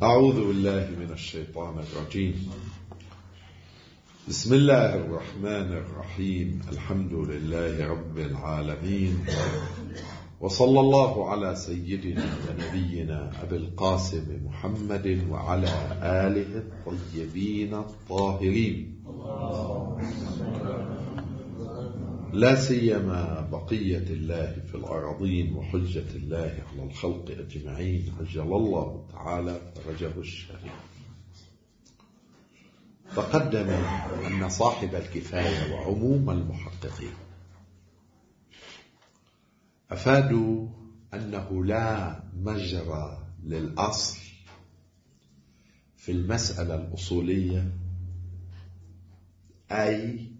أعوذ بالله من الشيطان الرجيم. بسم الله الرحمن الرحيم. الحمد لله رب العالمين، وصلى الله على سيدنا ونبينا أبي القاسم محمد وعلى آله الطيبين الطاهرين، لا سيما بقية الله في الأراضين وحجة الله على الخلق أجمعين، عجل الله تعالى فرجه الشريف. تقدم أن صاحب الكفاية وعموم المحققين أفادوا أنه لا مجرى للأصل في المسألة الأصولية، أي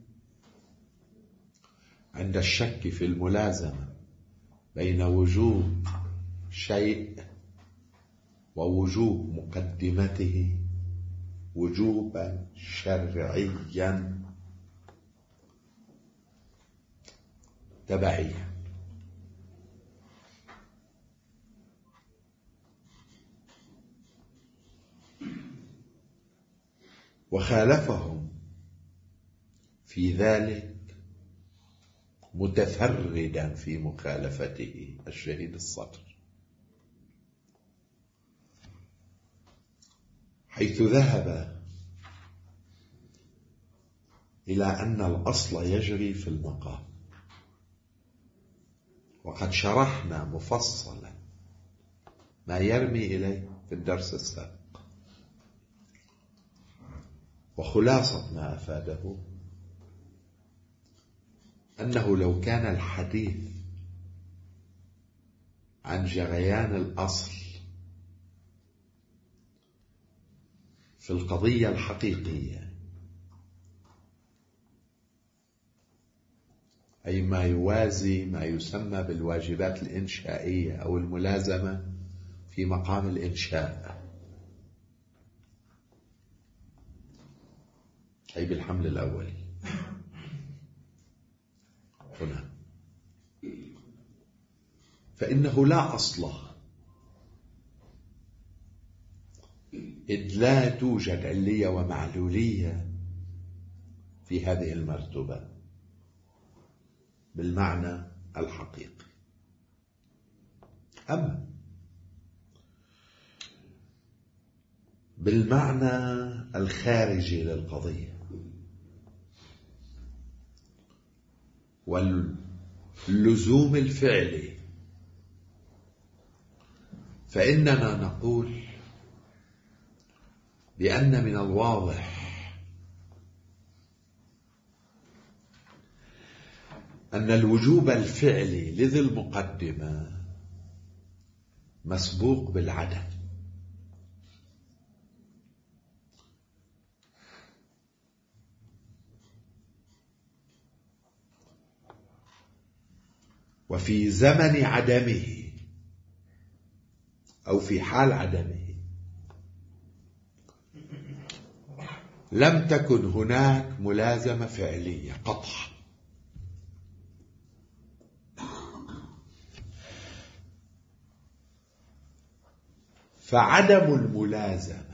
عند الشك في الملازمة بين وجوب شيء ووجوب مقدمته وجوبا شرعيا تبعيا، وخالفهم في ذلك متفردا في مخالفته الشهيد الصدر، حيث ذهب إلى أن الأصل يجري في المقام. وقد شرحنا مفصلا ما يرمي إليه في الدرس السابق، وخلاصة ما أفاده أنه لو كان الحديث عن جريان الأصل في القضية الحقيقية، أي ما يوازي ما يسمى بالواجبات الإنشائية أو الملازمة في مقام الإنشاء، أي بالحمل الأولي هنا، فإنه لا أصل، إذ لا توجد علية ومعلولية في هذه المرتبة بالمعنى الحقيقي. أما بالمعنى الخارجي للقضية واللزوم الفعلي، فإننا نقول بأن من الواضح أن الوجوب الفعلي لذي المقدمة مسبوق بالعدم، وفي زمن عدمه أو في حال عدمه لم تكن هناك ملازمة فعلية قطعا، فعدم الملازمة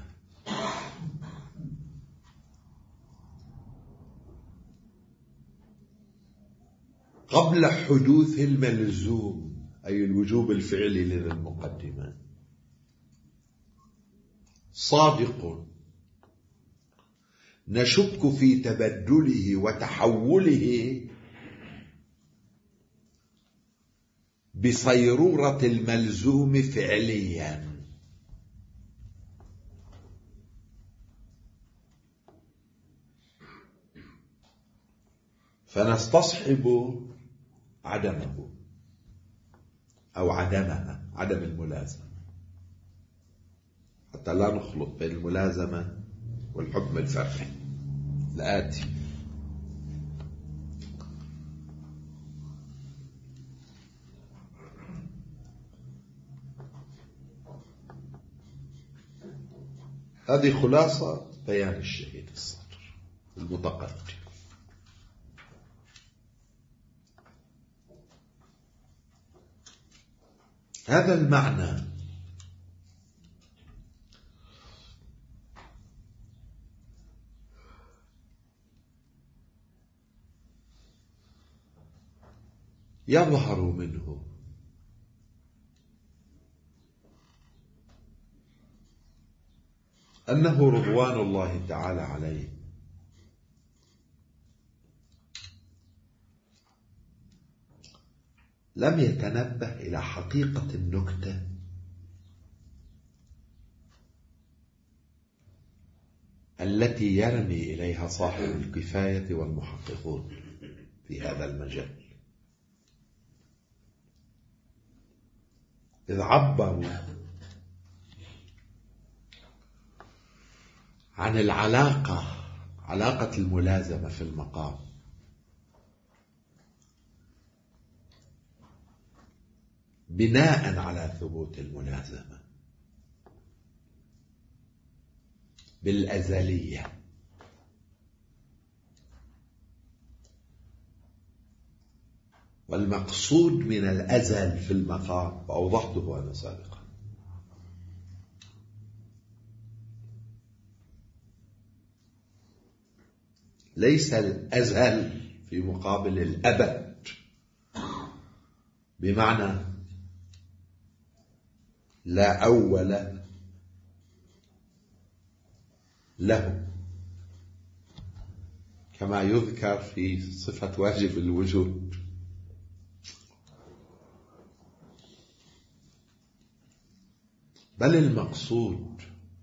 قبل حدوث الملزوم أي الوجوب الفعلي للمقدمة صادق، نشك في تبدله وتحوله بصيرورة الملزوم فعليا، فنستصحب عدمه أو عدمها، عدم الملازمة، حتى لا نخلط بين الملازمة والحكم الفرعي الآتي. هذه خلاصة بيان الشهيد الصدر المتقدم. هذا المعنى يظهر منه أنه رضوان الله تعالى عليه لم يتنبه إلى حقيقة النكتة التي يرمي إليها صاحب الكفاية والمحققون في هذا المجال، إذ عبروا عن علاقة الملازمة في المقام بناء على ثبوت الملازمة بالأزلية، والمقصود من الأزل في المقام وأوضحته أنا سابقا ليس الأزل في مقابل الأبد، بمعنى لا أول له كما يذكر في صفة واجب الوجود، بل المقصود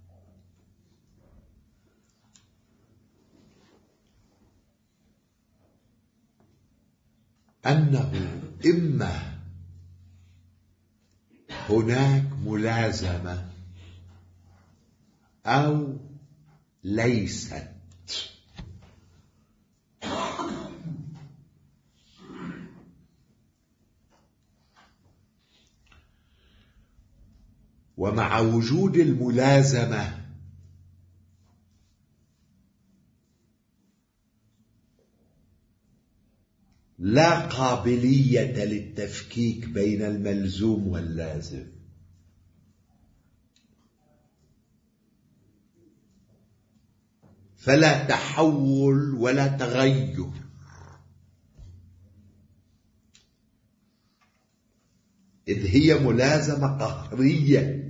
أنه إما هناك ملازمة أو ليست، ومع وجود الملازمة لا قابلية للتفكيك بين الملزوم واللازم، فلا تحول ولا تغير، إذ هي ملازمة قهرية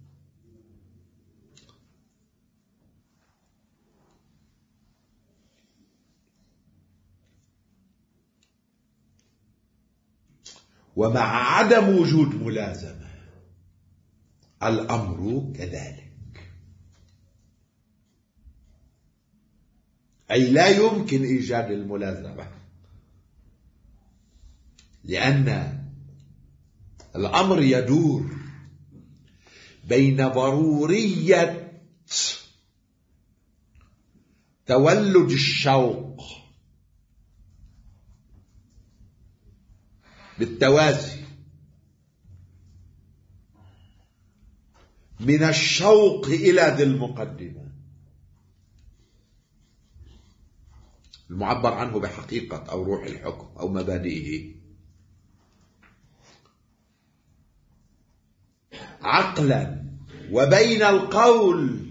ومع عدم وجود ملازمة الأمر كذلك، أي لا يمكن إيجاد الملازمة، لأن الأمر يدور بين ضرورية تولد الشوق بالتوازي من الشوق إلى ذي المقدمة المعبر عنه بحقيقة أو روح الحكم أو مبادئه عقلا، وبين القول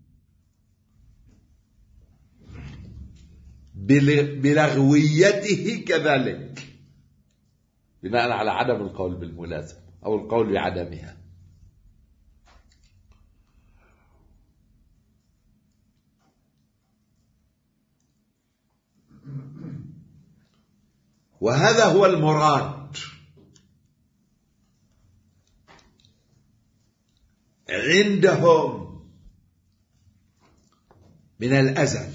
بلغويته كذلك بناء على عدم القول بالملازمة أو القول بعدمها. وهذا هو المراد عندهم من الأزل،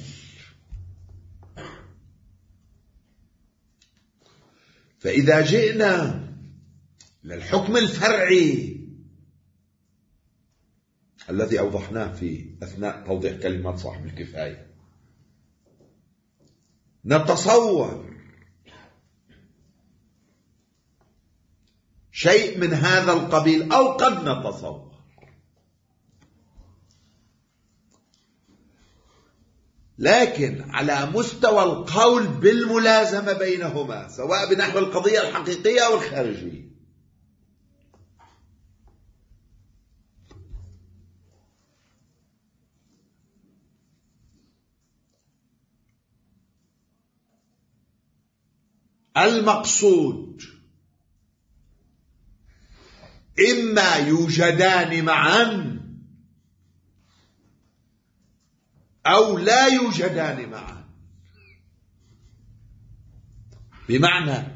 فإذا جئنا للحكم الفرعي الذي أوضحناه في أثناء توضيح كلمات صاحب الكفاية، نتصور شيء من هذا القبيل أو قد نتصور، لكن على مستوى القول بالملازمة بينهما سواء بنحو القضية الحقيقية أو الخارجية. المقصود إما يوجدان معا أو لا يوجدان معا، بمعنى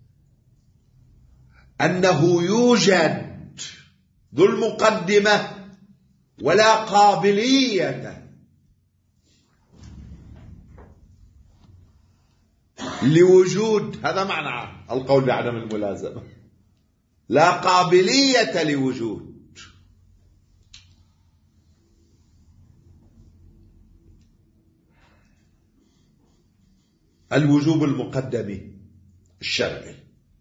أنه يوجد ذو المقدمة ولا قابلية لوجود، هذا معنى القول بعدم الملازمة، لا قابلية لوجود الوجوب المقدم الشرعي.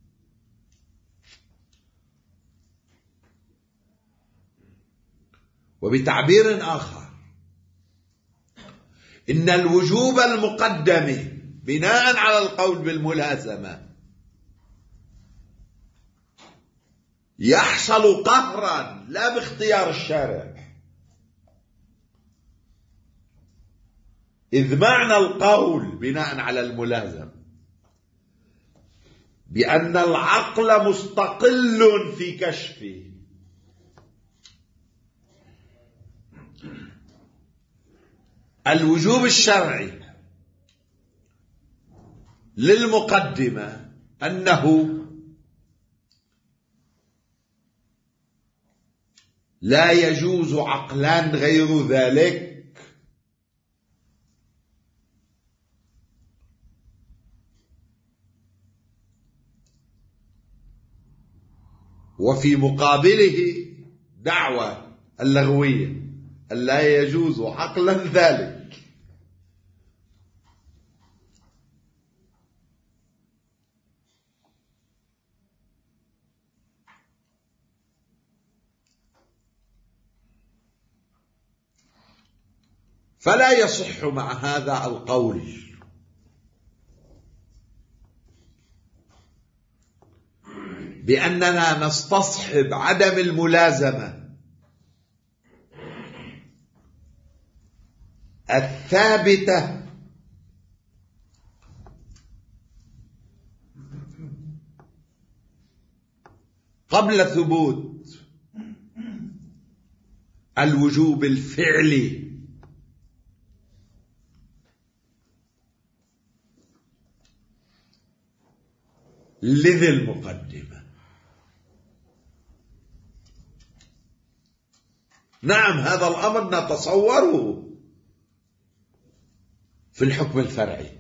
وبتعبير آخر، إن الوجوب المقدم بناء على القول بالملازمة يحصل قهرا لا باختيار الشارع، إذ معنى القول بناء على الملازمة بأن العقل مستقل في كشفه، الوجوب الشرعي للمقدمة أنه لا يجوز عقلان غير ذلك، وفي مقابله دعوة اللغوية أن لا يجوز عقلا ذلك. فلا يصح مع هذا القول بأننا نستصحب عدم الملازمة الثابتة قبل ثبوت الوجوب الفعلي لذي المقدمة. نعم، هذا الأمر نتصوره في الحكم الفرعي،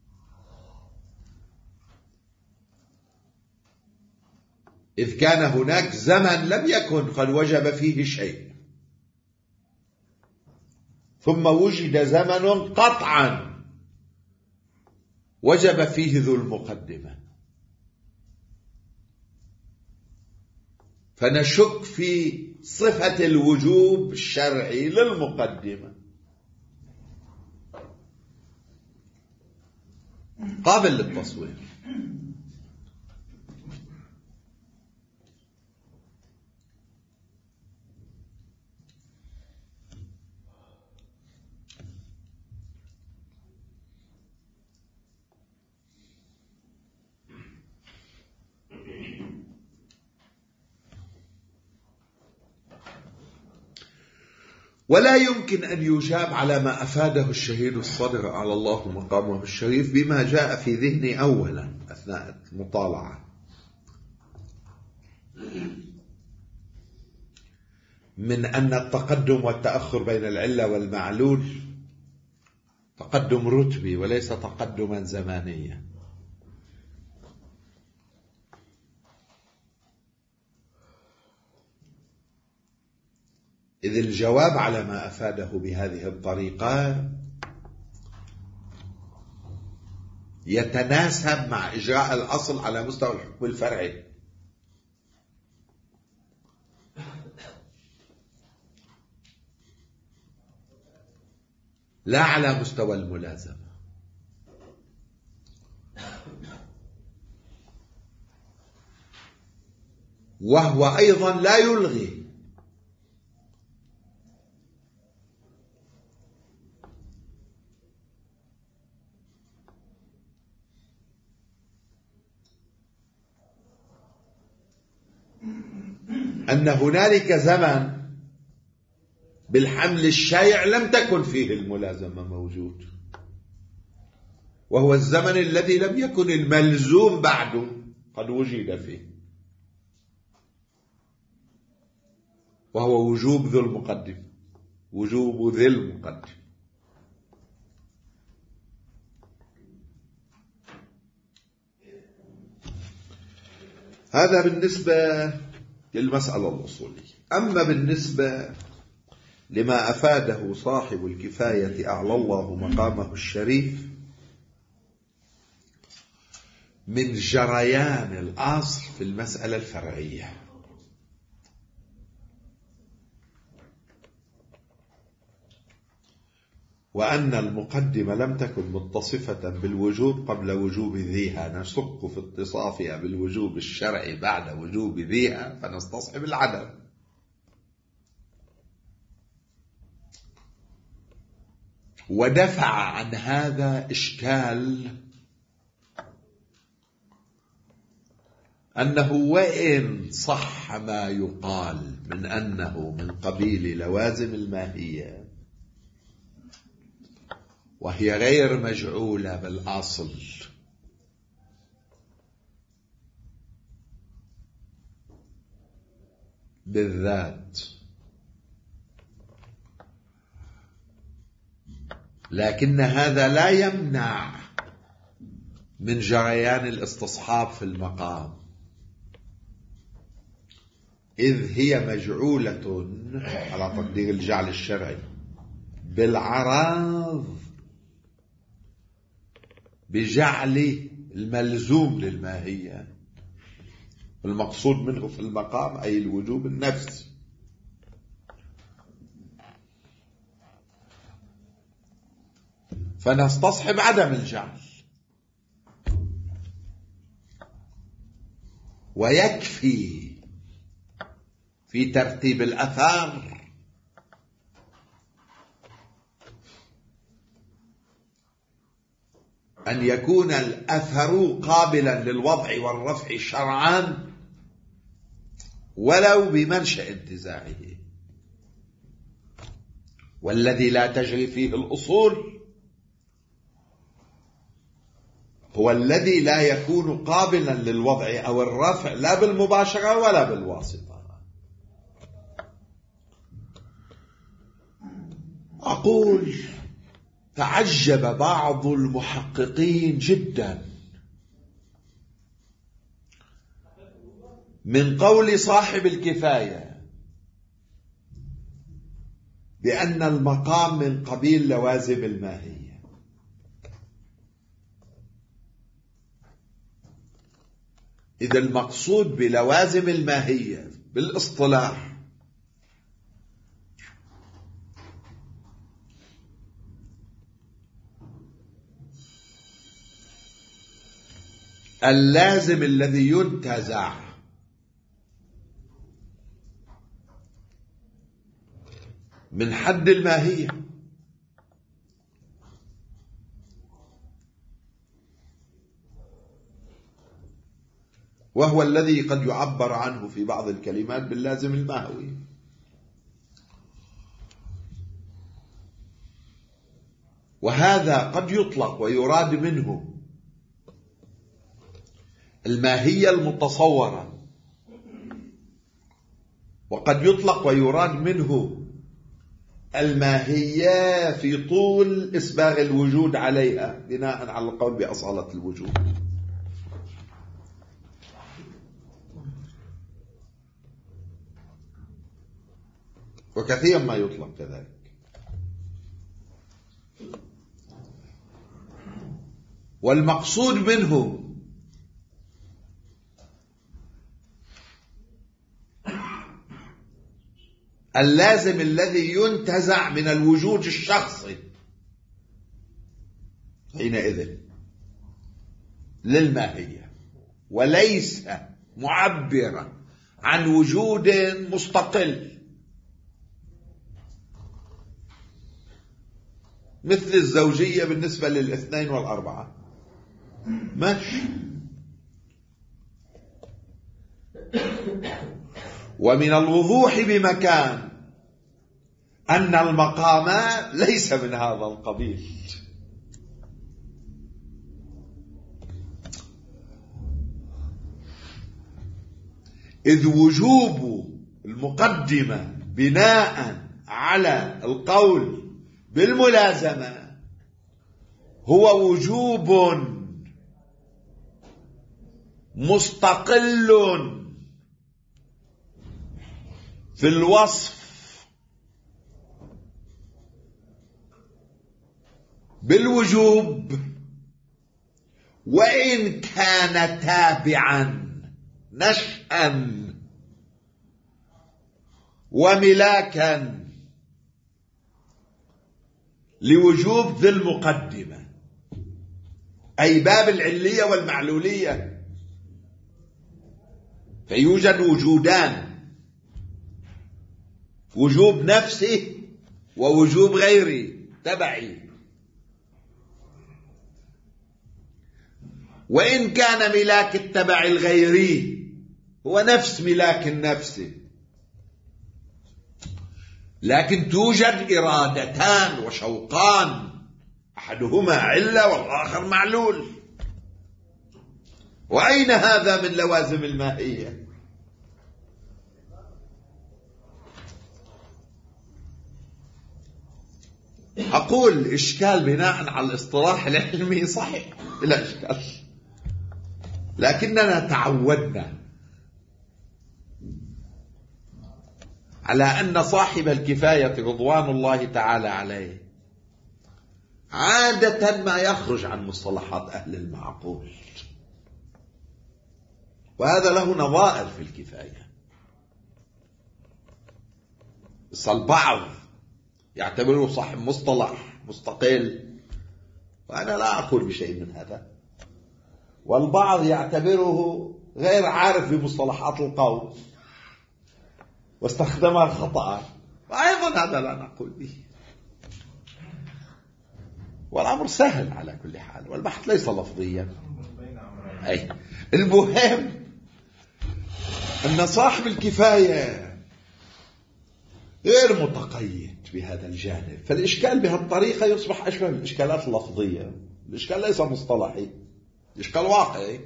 إذ كان هناك زمن لم يكن قد وجب فيه شيء، ثم وجد زمن قطعا وجب فيه ذو المقدمة، فنشك في صفة الوجوب الشرعي للمقدمة، قابل للتصوير. ولا يمكن أن يجاب على ما أفاده الشهيد الصدر على الله مقامه الشريف بما جاء في ذهني أولا أثناء المطالعة من أن التقدم والتأخر بين العلة والمعلول تقدم رتبي وليس تقدما زمانيا، إذ الجواب على ما أفاده بهذه الطريقة يتناسب مع إجراء الأصل على مستوى الحكم الفرعي، لا على مستوى الملازمة. وهو أيضا لا يلغي أن هنالك زمن بالحمل الشائع لم تكن فيه الملازمة موجود، وهو الزمن الذي لم يكن الملزوم بعد قد وجد فيه، وهو وجوب ذي المقدم، وجوب ذي المقدم. هذا بالنسبة للمسألة الأصولية. أما بالنسبة لما أفاده صاحب الكفاية أعلى الله مقامه الشريف من جريان الأصل في المسألة الفرعية، وأن المقدمة لم تكن متصفة بالوجوب قبل وجوب ذيها، نشك في اتصافها بالوجوب الشرعي بعد وجوب ذيها فنستصحب العدم. ودفع عن هذا إشكال أنه وإن صح ما يقال من أنه من قبيل لوازم الماهية وهي غير مجعولة بالأصل، بالذات، لكن هذا لا يمنع من جريان الاستصحاب في المقام، إذ هي مجعولة على تقدير الجعل الشرعي بالعراض بجعل الملزوم للماهية، المقصود منه في المقام أي الوجوب النفسي. فنستصحب عدم الجعل، ويكفي في ترتيب الأثار أن يكون الأثر قابلا للوضع والرفع شرعا ولو بمنشأ انتزاعه، والذي لا تجري فيه الأصول هو الذي لا يكون قابلا للوضع أو الرفع لا بالمباشرة ولا بالواسطة. أقول تعجب بعض المحققين جدا من قول صاحب الكفاية بأن المقام من قبيل لوازم الماهية، إذا المقصود بلوازم الماهية بالاصطلاح اللازم الذي ينتزع من حد الماهية، وهو الذي قد يعبر عنه في بعض الكلمات باللازم الماهوي. وهذا قد يطلق ويراد منه الماهية المتصورة، وقد يطلق ويراد منه الماهية في طول إسباغ الوجود عليها بناء على القول بأصالة الوجود. وكثيرا ما يطلق كذلك. والمقصود منه اللازم الذي ينتزع من الوجود الشخصي حينئذ للماهية، وليس معبرا عن وجود مستقل مثل الزوجية بالنسبة للاثنين والأربعة. ماشي. ومن الوضوح بمكان أن المقام ليس من هذا القبيل. إذ وجوب المقدمة بناء على القول بالملازمة هو وجوب مستقل في الوصف بالوجوب، وإن كان تابعا نشأ وملاكا لوجوب ذي المقدمة، أي باب العلية والمعلولية. فيوجد وجودان: وجوب نفسه ووجوب غيري تبعي. وإن كان ملاك التبع الغيري هو نفس ملاك النفس، لكن توجد إرادتان وشوقان، أحدهما علة والآخر معلول. وأين هذا من لوازم الماهية؟ أقول إشكال بناء على الاصطلاح العلمي صحيح بلا إشكال، لكننا تعودنا على أن صاحب الكفاية رضوان الله تعالى عليه عادة ما يخرج عن مصطلحات أهل المعقول، وهذا له نظائر في الكفاية. بس البعض يعتبره صاحب مصطلح مستقل، وأنا لا أقول بشيء من هذا، والبعض يعتبره غير عارف بمصطلحات القول واستخدمها خطأ، وأيضا هذا لا نقول به. والأمر سهل على كل حال، والبحث ليس لفظيا. أي المهم أن صاحب الكفاية غير متقيد بهذا الجانب، فالإشكال بهالطريقة يصبح أشبه بالإشكالات اللفظية. الإشكال ليس مصطلحي، الإشكال واقعي،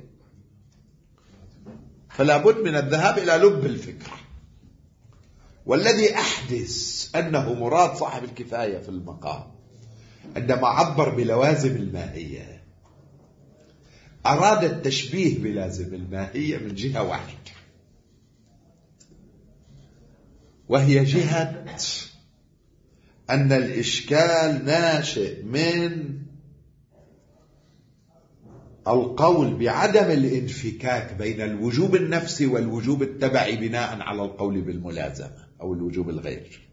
فلا بد من الذهاب إلى لب الفكرة. والذي أحدث أنه مراد صاحب الكفاية في المقام عندما عبر بلوازم الماهية أراد التشبيه بلازم الماهية من جهة واحدة، وهي جهة أن الإشكال ناشئ من القول بعدم الانفكاك بين الوجوب النفسي والوجوب التبعي بناء على القول بالملازمة أو الوجوب الغير.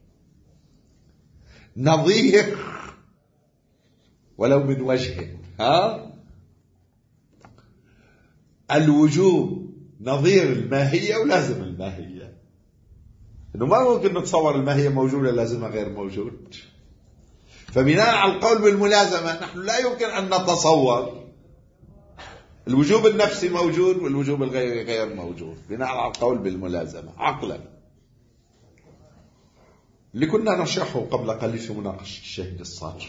نظير ولو من وجه الوجوب نظير الماهية ولازم الماهية، إنه ما ممكن نتصور الماهية موجودة لازمها غير موجود. فبناء على القول بالملازمة نحن لا يمكن أن نتصور الوجوب النفسي موجود والوجوب الغيري غير موجود بناء على القول بالملازمة عقلا، اللي كنا نشرحه قبل قليل في مناقشة الشهيد الصادر.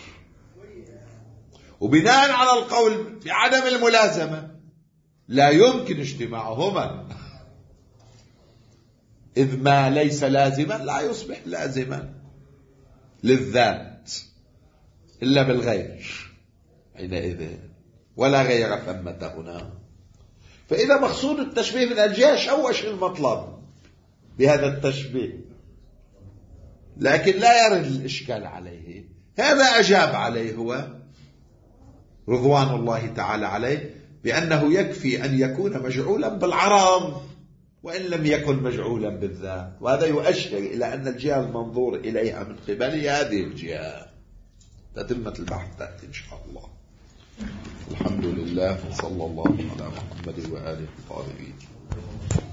وبناء على القول بعدم الملازمة لا يمكن اجتماعهما، إذ ما ليس لازما لا يصبح لازما للذات إلا بالغير حينئذ، ولا غير ثمة هنا. فإذا مقصود التشبيه من الجهة شوش المطلب بهذا التشبيه، لكن لا يرد الإشكال عليه. هذا أجاب عليه هو رضوان الله تعالى عليه بأنه يكفي أن يكون مجعولا بالعرض وإن لم يكن مجعولا بالذات، وهذا يؤشر إلى أن الجهة المنظور إليها من قبله هذه الجهة. تتمة البحث تأتي إن شاء الله. الحمد لله، وصلى الله على محمد وآله الطاهرين.